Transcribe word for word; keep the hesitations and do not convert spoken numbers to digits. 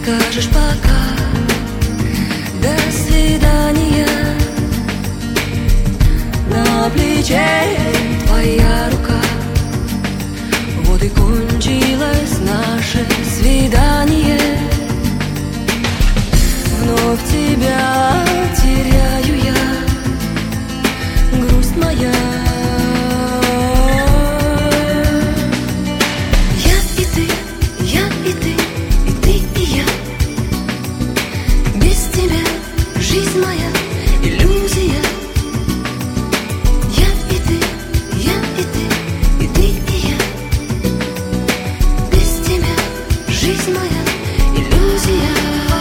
скажешь пока, до свидания. На плече твоя рука, вот и кончилось наше свидание. Вновь тебя теряю я, грусть моя. Я и ты, я и ты, и ты и я. Без тебя жизнь моя иллюзия. Я и ты, я и ты, и ты и я. Без тебя жизнь моя иллюзия.